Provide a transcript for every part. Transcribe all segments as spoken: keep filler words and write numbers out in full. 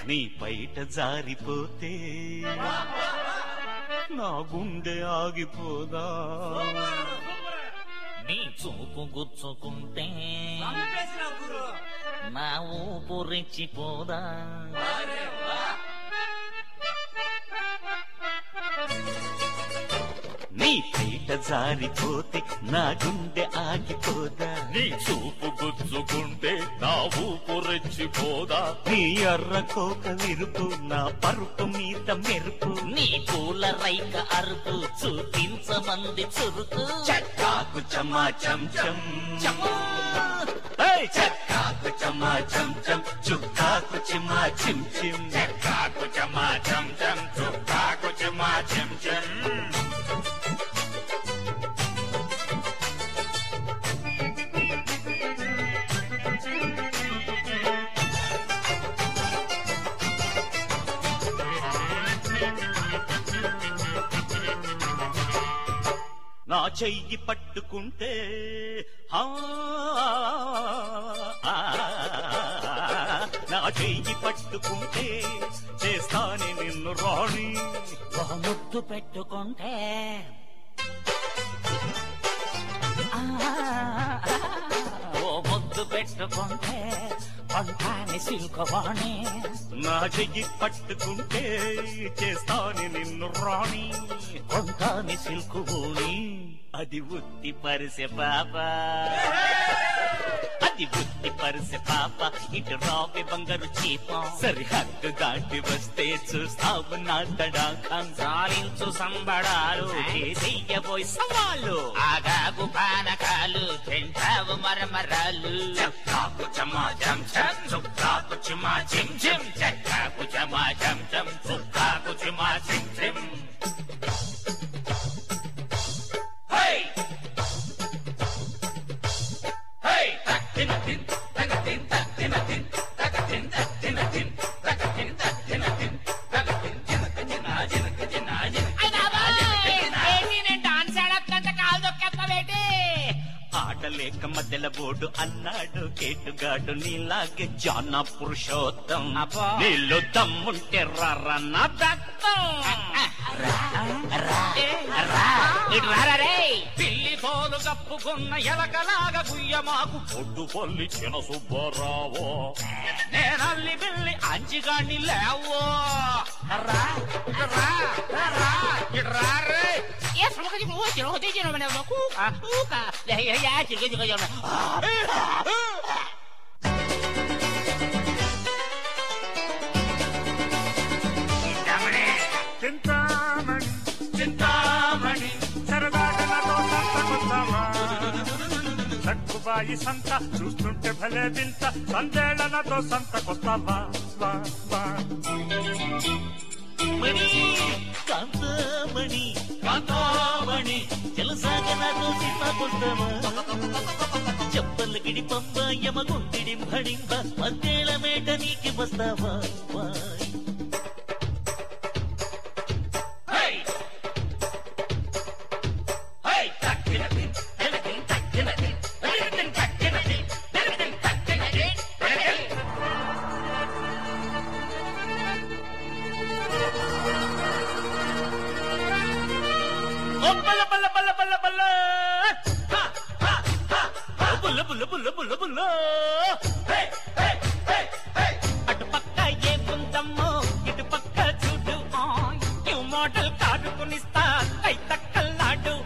నీ పైట జారిపోతే నా గుండె ఆగిపోదా నీ చూపు గుచ్చుకుంటే నా ఊపు రెచ్చిపోదా నీ పైట జారిపోతే నా గుండె ఆగిపోదా నీ చూపు గుచ్చుకుంటే నా ఊపు రెచ్చిపోదా నీ ఎర్ర కోక విరుపు నా పరుపు మీద మెరుపు నీ పూల రైక అరుపు చూపించమంది చురుకు చక్కాకు చమా చం చం చక్కాకు చమా చం చం చుక్కాకు చిమా చిం చిం చక్కాకు చమా చం చం చుక్కాకు చిమా చిం చిం నా చెయ్యి పట్టుకుంటే నా చెయ్యి పట్టుకుంటే చేస్తానే నిన్ను రాణి ఒక ముద్దు పెట్టుకుంటే ఓ ముద్దు పెట్టుకుంటే పంటాని సిల్కవాణి నా చెయ్యి పట్టుకుంటే చేస్తానే నిన్ను రాణి కొంటాని సిల్కుబోని అది ఉత్తి పరిసె పాప అది ఉత్తి పరిసె పాప ఇటు రావే బంగారు చీప సరిహద్దు దాటి వస్తే చూస్తావు నా తడాకం సాలించు సంబడాలు చేసేయబోయ్ సవాలు ఆగాగు పానకాలు తింటావు మరమరాలు చక్కాకు చమా చం చం చుక్కాకు చిమా చిం చిం చక్కాకు చమా చం చం చుక్కాకు చిమా చిం చిం ఆటలేక మధ్యల బోర్డు అన్నాడు కేటుగాడు నీలాగే జానా పురుషోత్తం నీళ్ళు దమ్ముంటే రారా నా దత్తం పిల్లి పోలు కప్పుకున్న ఎలకలాగా గుయ్యమాకు పొడ్డు పొల్లి చిన్న సుబ్బారావో నేనల్లి పిల్లి అంచిగాన్ని లేవో చింతామణి చింతామణి సరదాగా నాతో సంతకొస్తావా సక్కుబాయి సంత చూస్తుంటే భలే వింత సందేళ నాతో సంతకొస్తావా వా వా మణి కాంతమణి కాంతమణి తెలుసాగా నాతో సినిమాకొస్తావా చెప్పలు గిడి పంప యమగుండిడి భడింప మధ్యేళ మేట నీకి వస్తావా అటు పక్క ఏముందమ్మో ఇటు పక్క చూడు న్యూ మోడల్ కాడుకునిస్తా కై తక్కల్లాడు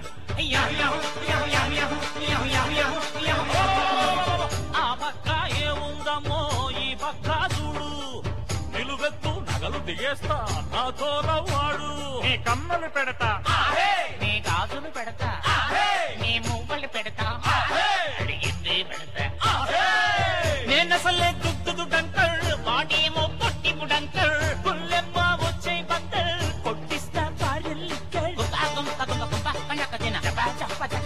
ఆ పక్క ఏముందమ్మో ఈ పక్క చూడు నిలువెత్తు నగలు దిగేస్తా నాతో రవ్వాడు నీ కమ్మలు పెడతా నీ గాజులు పెడతా నీ మువ్వలు పెడతా అడిగిందే పెడతా నేనసలే దుద్దుదు డంకల్ వాడేమో పొట్టి బుడంకల్ పుల్లెమ్మ వచ్చే బట్టల్ కొట్టిస్తా పాడల్